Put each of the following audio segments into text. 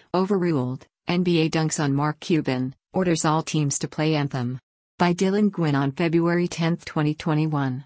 Overruled, NBA dunks on Mark Cuban, orders all teams to play anthem. By Dylan Gwynn on February 10, 2021.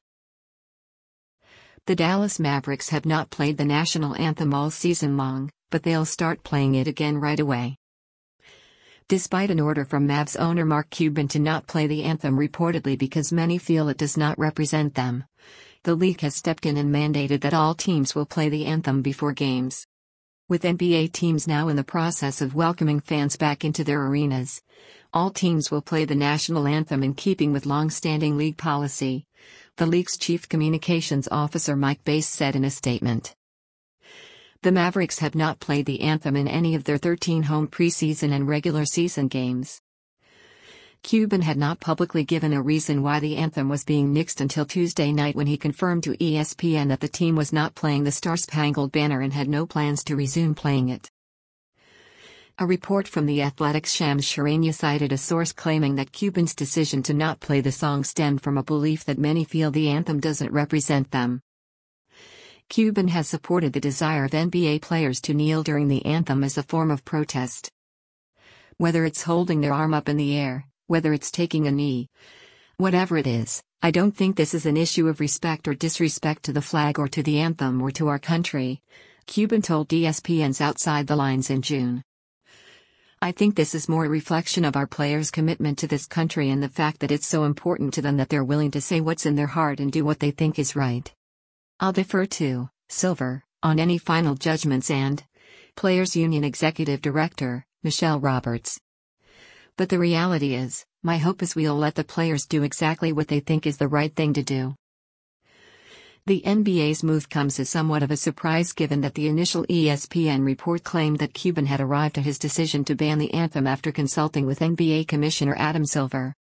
The Dallas Mavericks have not played the national anthem all season long, but they'll start playing it again right away. Despite an order from Mavs owner Mark Cuban to not play the anthem reportedly because many feel it does not represent them, the league has stepped in and mandated that all teams will play the anthem before games. With NBA teams now in the process of welcoming fans back into their arenas, all teams will play the national anthem in keeping with long-standing league policy, the league's chief communications officer Mike Bass said in a statement. The Mavericks have not played the anthem in any of their 13 home preseason and regular season games. Cuban had not publicly given a reason why the anthem was being nixed until Tuesday night when he confirmed to ESPN that the team was not playing the Star-Spangled Banner and had no plans to resume playing it. A report from The Athletic's Shams Charania cited a source claiming that Cuban's decision to not play the song stemmed from a belief that many feel the anthem doesn't represent them. Cuban has supported the desire of NBA players to kneel during the anthem as a form of protest. Whether it's holding their arm up in the air, whether it's taking a knee, whatever it is, I don't think this is an issue of respect or disrespect to the flag or to the anthem or to our country, Cuban told ESPN's Outside the Lines in June. I think this is more a reflection of our players' commitment to this country and the fact that it's so important to them that they're willing to say what's in their heart and do what they think is right. I'll defer to Silver on any final judgments and Players Union Executive Director, Michelle Roberts. But the reality is, my hope is we'll let the players do exactly what they think is the right thing to do. The NBA's move comes as somewhat of a surprise given that the initial ESPN report claimed that Cuban had arrived at his decision to ban the anthem after consulting with NBA Commissioner Adam Silver.